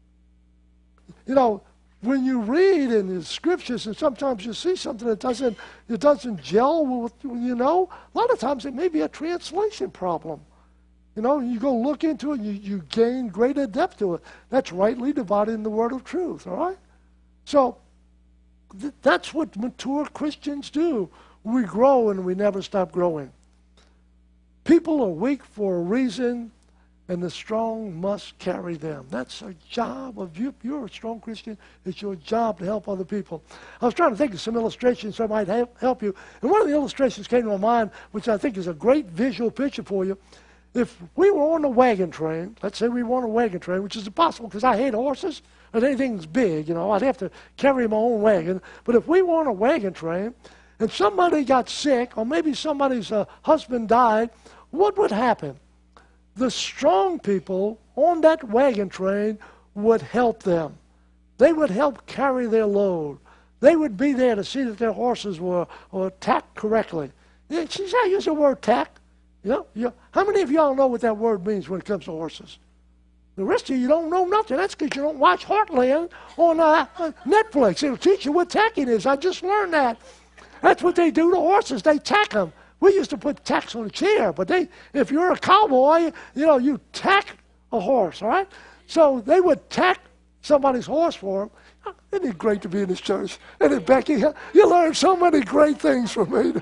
When you read in the Scriptures, and sometimes you see something that doesn't gel with, a lot of times it may be a translation problem. You go look into it, and you gain greater depth to it. That's rightly dividing the word of truth, all right? So that's what mature Christians do. We grow and we never stop growing. People are weak for a reason, and the strong must carry them. That's a job of you. If you're a strong Christian, it's your job to help other people. I was trying to think of some illustrations that might help you. And one of the illustrations came to my mind, which I think is a great visual picture for you, if we were on a wagon train, let's say we were on a wagon train, which is impossible because I hate horses and anything's big, I'd have to carry my own wagon. But if we were on a wagon train and somebody got sick or maybe somebody's husband died, what would happen? The strong people on that wagon train would help them. They would help carry their load. They would be there to see that their horses were tacked correctly. See, I use the word tack. How many of y'all know what that word means when it comes to horses? The rest of you don't know nothing. That's because you don't watch Heartland on Netflix. It'll teach you what tacking is. I just learned that. That's what they do to horses. They tack them. We used to put tacks on a chair, but if you're a cowboy, you tack a horse, all right? So they would tack somebody's horse for them. Isn't it great to be in this church? Isn't it, Becky? You learn so many great things from me.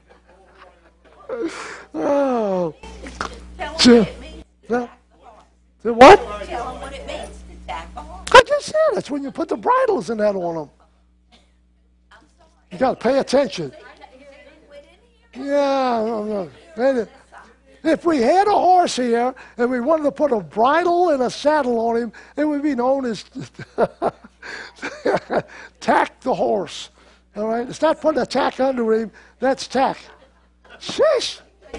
Oh.
Tell them what it means.
What?
Tell them what it means to tack a horse.
I just said that's when you put the bridles and that on them. You got to pay attention. Yeah. If we had a horse here and we wanted to put a bridle and a saddle on him, it would be known as tack the horse. All right? It's not putting a tack under him. That's tack. Sheesh.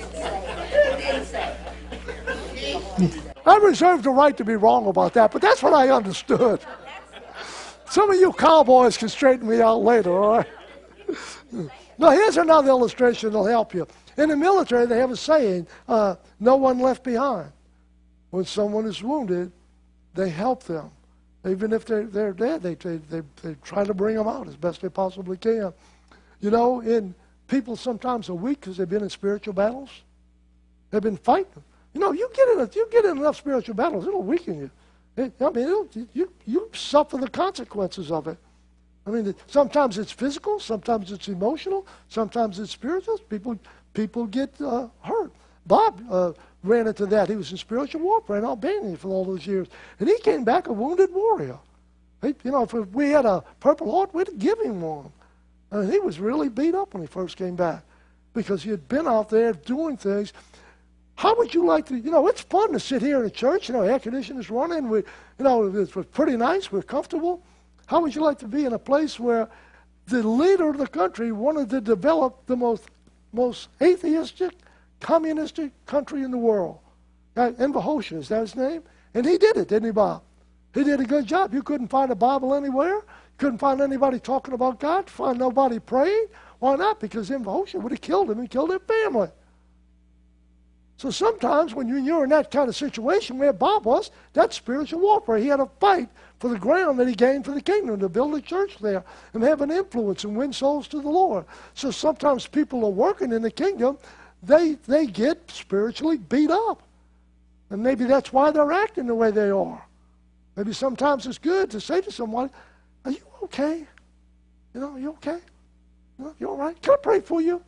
I reserve the right to be wrong about that, but that's what I understood. Some of you cowboys can straighten me out later, all right? Now, here's another illustration that'll help you. In the military, they have a saying, no one left behind. When someone is wounded, they help them. Even if they're dead, they try to bring them out as best they possibly can. People sometimes are weak because they've been in spiritual battles. They've been fighting. You get in enough spiritual battles, it'll weaken you. You suffer the consequences of it. Sometimes it's physical, sometimes it's emotional, sometimes it's spiritual. People get hurt. Bob ran into that. He was in spiritual warfare in Albania for all those years, and he came back a wounded warrior. If we had a Purple Heart, we'd give him one. He was really beat up when he first came back because he had been out there doing things. How would you like to, it's fun to sit here in a church, air conditioning's running, it's pretty nice, we're comfortable. How would you like to be in a place where the leader of the country wanted to develop the most atheistic, communistic country in the world? Enver Hoxha, is that his name? And he did it, didn't he, Bob? He did a good job. You couldn't find a Bible anywhere. Couldn't find anybody talking about God. Find nobody praying. Why not? Because Enver Hoxha would have killed him and killed their family. So sometimes when you're in that kind of situation where Bob was, that's spiritual warfare. He had to fight for the ground that he gained for the kingdom, to build a church there and have an influence and win souls to the Lord. So sometimes people are working in the kingdom, they get spiritually beat up. And maybe that's why they're acting the way they are. Maybe sometimes it's good to say to someone, are you okay? You okay? You all right? Can I pray for you?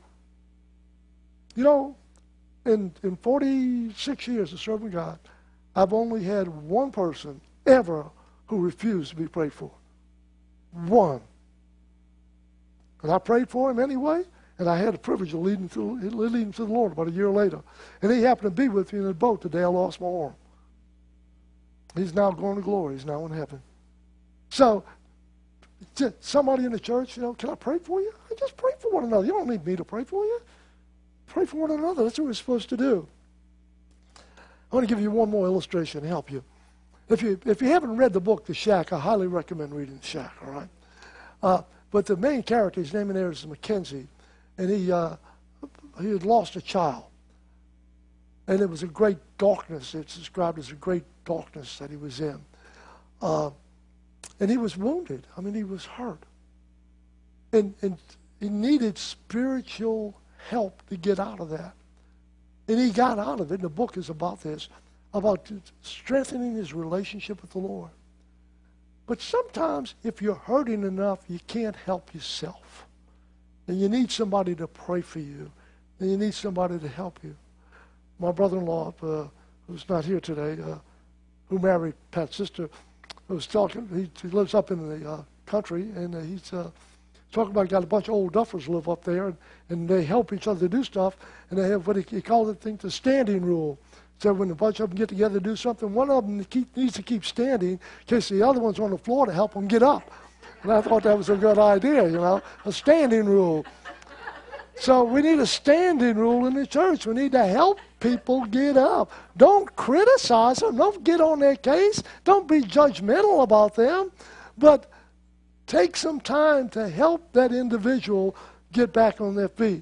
In 46 years of serving God, I've only had one person ever who refused to be prayed for. One. And I prayed for him anyway, and I had the privilege of leading him to the Lord about a year later. And he happened to be with me in the boat the day I lost my arm. He's now going to glory. He's now in heaven. So, somebody in the church, can I pray for you? I just pray for one another. You don't need me to pray for you. Pray for one another. That's what we're supposed to do. I want to give you one more illustration to help you. If you haven't read the book, The Shack, I highly recommend reading The Shack, all right? But the main character, his name in there is Mackenzie, and he had lost a child. And it was a great darkness. It's described as a great darkness that he was in. And he was wounded. He was hurt. And he needed spiritual help to get out of that. And he got out of it. And the book is about this, about strengthening his relationship with the Lord. But sometimes if you're hurting enough, you can't help yourself. And you need somebody to pray for you. And you need somebody to help you. My brother-in-law, who's not here today, who married Pat's sister, was talking. He lives up in the country, and he's talking about got a bunch of old duffers live up there, and they help each other do stuff, and they have what he called the standing rule. So when a bunch of them get together to do something, one of them needs to keep standing in case the other one's on the floor to help them get up. And I thought that was a good idea, a standing rule. So we need a standing rule in the church. We need to help people get up. Don't criticize them. Don't get on their case. Don't be judgmental about them. But take some time to help that individual get back on their feet.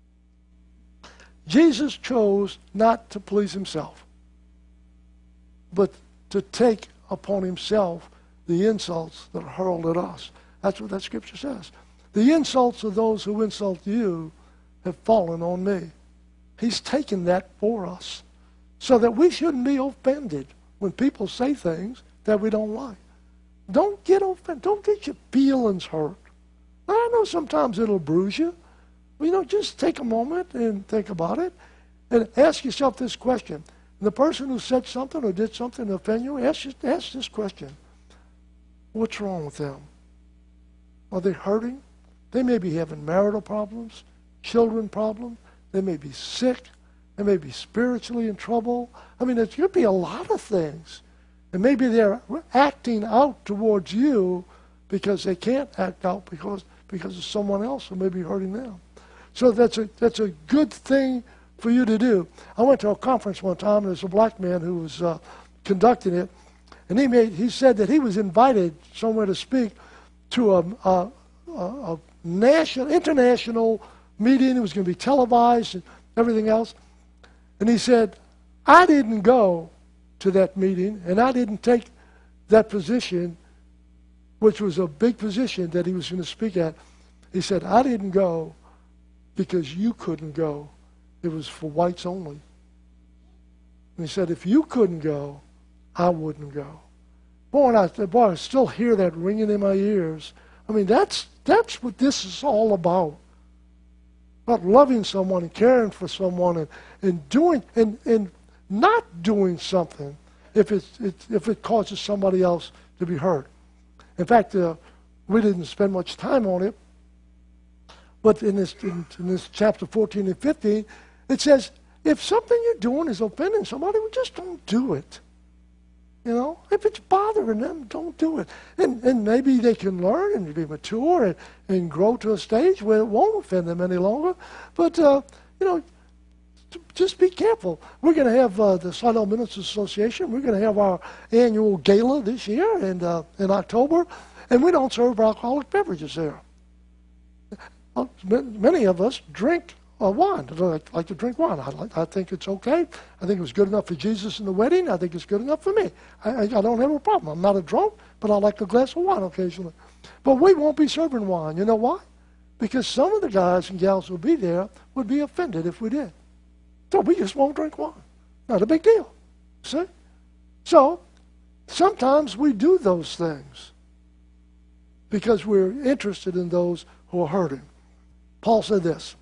Jesus chose not to please himself, but to take upon himself the insults that are hurled at us. That's what that scripture says. The insults of those who insult you have fallen on me. He's taken that for us so that we shouldn't be offended when people say things that we don't like. Don't get offended. Don't get your feelings hurt. I know sometimes it'll bruise you. Just take a moment and think about it and ask yourself this question. The person who said something or did something to offend you, ask this question. What's wrong with them? Are they hurting? They may be having marital problems, children problems. They may be sick. They may be spiritually in trouble. It could be a lot of things. And maybe they're acting out towards you because they can't act out because of someone else who may be hurting them. So that's a good thing for you to do. I went to a conference one time, and there's a black man who was conducting it, and he said that he was invited somewhere to speak to a international meeting. It was going to be televised and everything else. And he said, I didn't go to that meeting, and I didn't take that position, which was a big position that he was going to speak at. He said, I didn't go because you couldn't go. It was for whites only. And he said, if you couldn't go, I wouldn't go. Boy, I still hear that ringing in my ears. That's what this is all about. About loving someone and caring for someone and doing and not doing something if it causes somebody else to be hurt. In fact, we didn't spend much time on it, but in this chapter 14 and 15, it says, if something you're doing is offending somebody, well, just don't do it. If it's bothering them, don't do it. And maybe they can learn and be mature and grow to a stage where it won't offend them any longer. But, just be careful. We're going to have the Slidell Ministers Association. We're going to have our annual gala this year in October. And we don't serve alcoholic beverages there. Many of us drink wine. I like to drink wine. I think it's okay. I think it was good enough for Jesus in the wedding. I think it's good enough for me. I don't have a problem. I'm not a drunk, but I like a glass of wine occasionally. But we won't be serving wine. You know why? Because some of the guys and gals who will be there would be offended if we did. So we just won't drink wine. Not a big deal. See? So sometimes we do those things because we're interested in those who are hurting. Paul said this.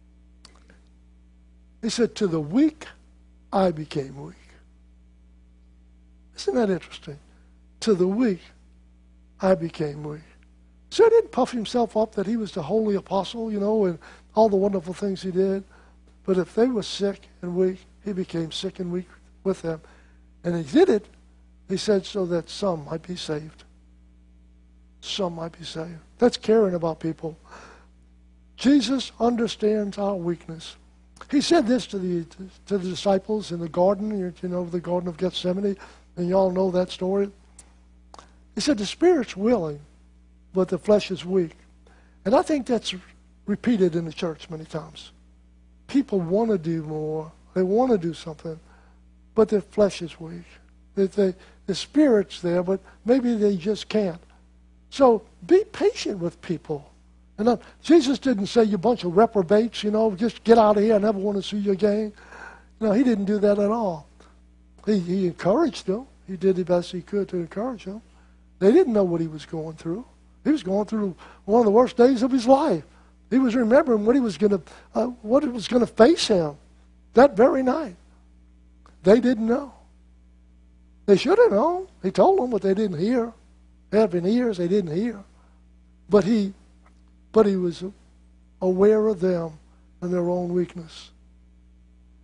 He said, to the weak, I became weak. Isn't that interesting? To the weak, I became weak. So he didn't puff himself up that he was the holy apostle, and all the wonderful things he did. But if they were sick and weak, he became sick and weak with them. And he did it, he said, so that some might be saved. Some might be saved. That's caring about people. Jesus understands our weakness. He said this to the disciples in the garden, the Garden of Gethsemane, and you all know that story. He said, the spirit's willing, but the flesh is weak. And I think that's repeated in the church many times. People want to do more. They want to do something, but their flesh is weak. The spirit's there, but maybe they just can't. So be patient with people. And Jesus didn't say, you bunch of reprobates, just get out of here. I never want to see you again. No, he didn't do that at all. He encouraged them. He did the best he could to encourage them. They didn't know what he was going through. He was going through one of the worst days of his life. He was remembering what was going to face him that very night. They didn't know. They should have known. He told them, but they didn't hear. Having ears, they didn't hear. But he was aware of them and their own weakness.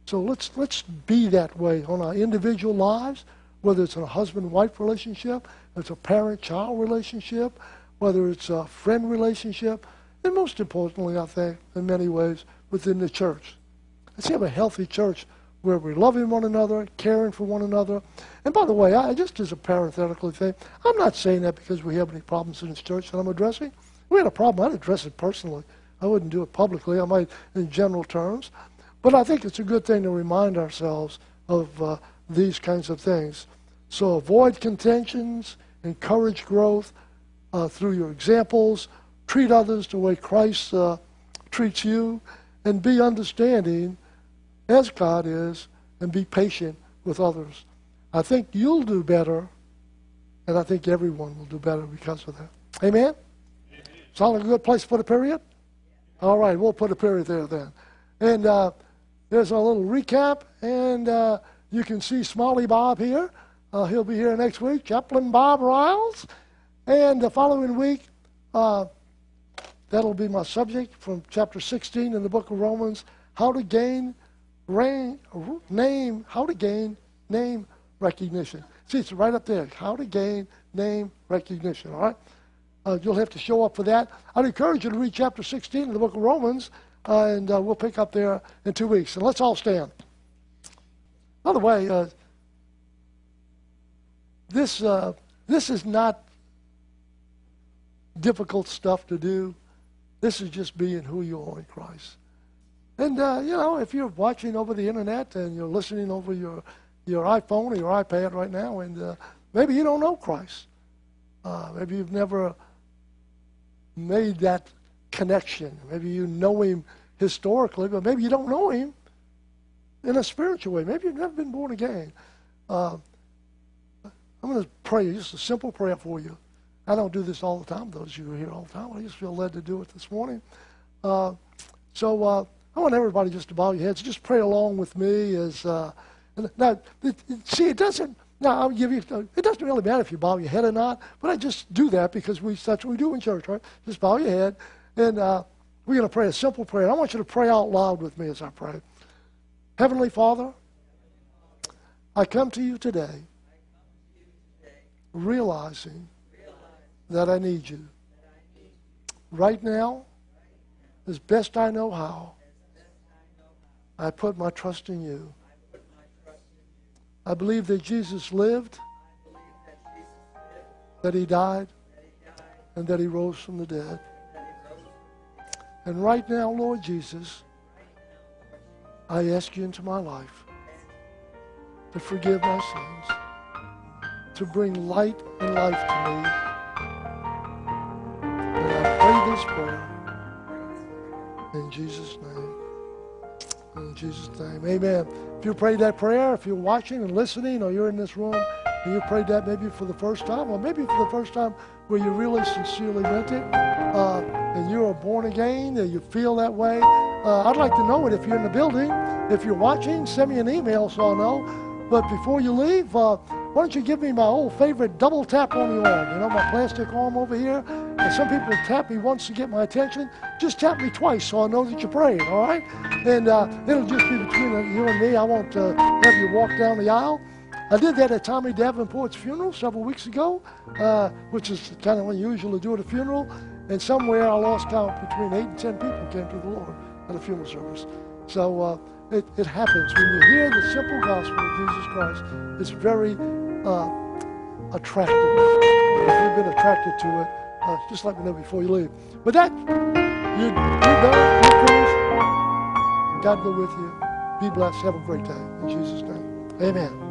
So let's be that way on our individual lives, whether it's in a husband-wife relationship, it's a parent-child relationship, whether it's a friend relationship, and most importantly, I think, in many ways, within the church. Let's have a healthy church where we're loving one another, caring for one another. And by the way, I just as a parenthetical thing, I'm not saying that because we have any problems in this church that I'm addressing. If we had a problem, I'd address it personally. I wouldn't do it publicly. I might in general terms. But I think it's a good thing to remind ourselves of these kinds of things. So avoid contentions, encourage growth through your examples, treat others the way Christ treats you, and be understanding as God is, and be patient with others. I think you'll do better, and I think everyone will do better because of that. Amen? Sound like a good place to put a period? All right, we'll put a period there then. And there's a little recap, and you can see Smalley Bob here. He'll be here next week, Chaplain Bob Riles. And the following week, that'll be my subject from chapter 16 in the book of Romans, how to gain name recognition. See, it's right up there, how to gain name recognition, all right? You'll have to show up for that. I'd encourage you to read chapter 16 in the book of Romans, and we'll pick up there in 2 weeks. And let's all stand. By the way, this is not difficult stuff to do. This is just being who you are in Christ. And, if you're watching over the internet and you're listening over your iPhone or your iPad right now, and maybe you don't know Christ. Maybe you've never made that connection. Maybe you know him historically, but maybe you don't know him in a spiritual way. Maybe you've never been born again. I'm going to pray just a simple prayer for you. I don't do this all the time, those of you who are here all the time. I just feel led to do it this morning. So I want everybody just to bow your heads. Just pray along with me. Now, see, it doesn't. Now, I'll give you. It doesn't really matter if you bow your head or not. But I just do that because that's what we do in church, right? Just bow your head, and we're going to pray a simple prayer. I want you to pray out loud with me as I pray. Heavenly Father, I come to you today, realizing that I need you. Right now, as best I know how, I put my trust in you. I believe that Jesus lived, that he died, and that he rose from the dead. And right now, Lord Jesus, I ask you into my life to forgive my sins, to bring light and life to me. And I pray this prayer in Jesus' name. In Jesus' name, amen. If you prayed that prayer, if you're watching and listening, or you're in this room and you prayed that maybe for the first time, or maybe for the first time where you really sincerely meant it, and you are born again, and you feel that way, I'd like to know it if you're in the building. If you're watching, send me an email so I'll know. But before you leave, why don't you give me my old favorite double tap on the arm? You know, my plastic arm over here. And some people tap me once to get my attention. Just tap me twice so I know that you're praying, all right? And it'll just be between you and me. I won't have you walk down the aisle. I did that at Tommy Davenport's funeral several weeks ago, which is kind of unusual to do at a funeral. And somewhere I lost count, between 8 and 10 people came to the Lord at a funeral service. So it happens. When you hear the simple gospel of Jesus Christ, it's very attractive. If you've been attracted to it, just let me know before you leave. But that, you're done, you're finished. God go with you. Be blessed. Have a great day. In Jesus' name. Amen.